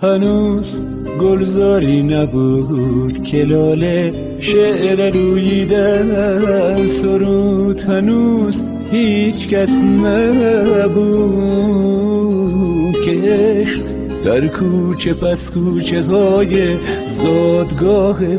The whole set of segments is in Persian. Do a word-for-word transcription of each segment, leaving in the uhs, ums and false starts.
هنوز گلزاری نبود که لاله شعر روییدن سرود، هنوز هیچ کس نبود که عشق در کوچه پس کوچه های زادگاه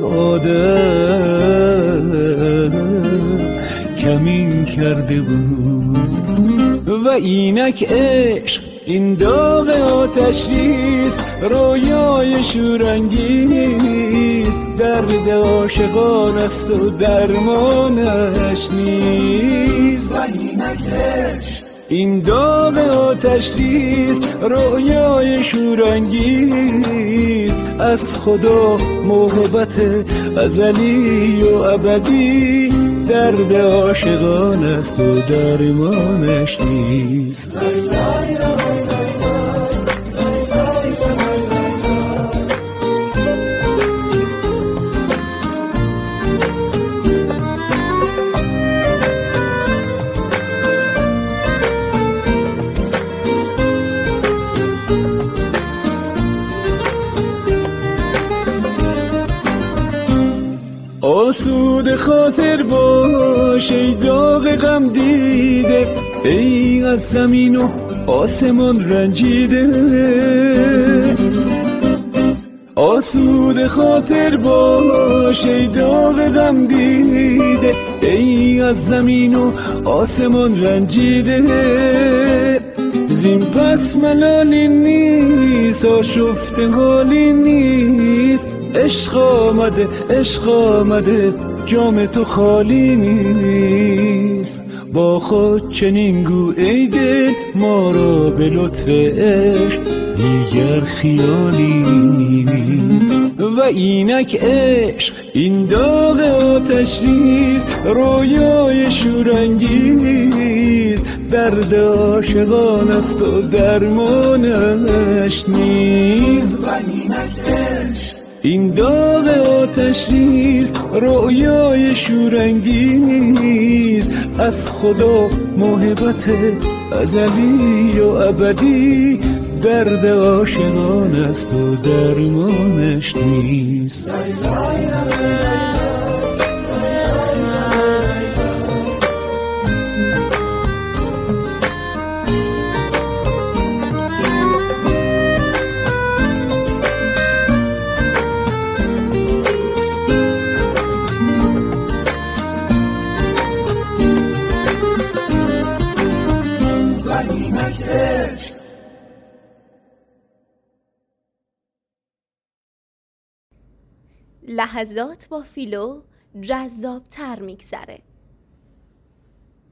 آدم کمین کرده بود. و اینک عشق این داغ آتش‌ریز، رویای شورانگیز، درد عاشقان است و درمانش نیست. و اینک عشق این داغ آتش‌ریز، رویای شورانگیز، از خدا موهبت ازلی و ابدی، درد عاشقان است و درمانش نیست. آسود خاطر باش ای داغ غم دیده، ای از زمین و آسمان رنجیده. آسود خاطر باش ای داغ غم دیده، ای از زمین و آسمان رنجیده. زین پس ملالی نیست، آشفته حالی نیست، عشق آمده عشق آمده جام تو خالی نیست. با خود چنین گو ای دل ما را به لطف عشق دیگر خیالی نیست. و اینک عشق این داغ آتش‌ریز، رویای شورانگیز، درد عاشقان است و درمانش نیست. و اینک عشق این داغ آتش‌ریز، رویای شورانگیز، از خدا موهبت ازلی و ابدی، درد عاشقان است و درمانش نیست. لحظات با فیلو جذاب تر میگذره.